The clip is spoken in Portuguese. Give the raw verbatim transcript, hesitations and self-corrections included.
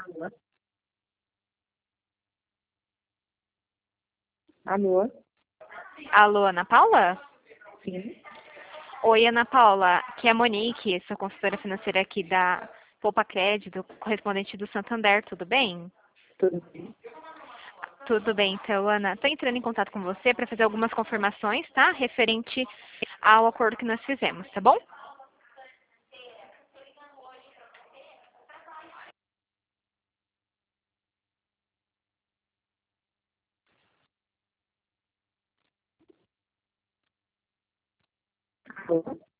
Alô? Alô? Alô, Ana Paula? Sim, Oi, Ana Paula, aqui é a Monique, sou consultora financeira aqui da Poupa Crédito, correspondente do Santander, tudo bem? tudo bem. Tudo bem, então, Ana, estou entrando em contato com você para fazer algumas confirmações, tá? Referente ao acordo que nós fizemos, tá bom? Alô?